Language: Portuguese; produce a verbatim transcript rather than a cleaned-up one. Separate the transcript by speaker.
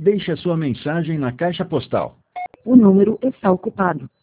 Speaker 1: Deixe a sua mensagem na caixa postal.
Speaker 2: O número está ocupado.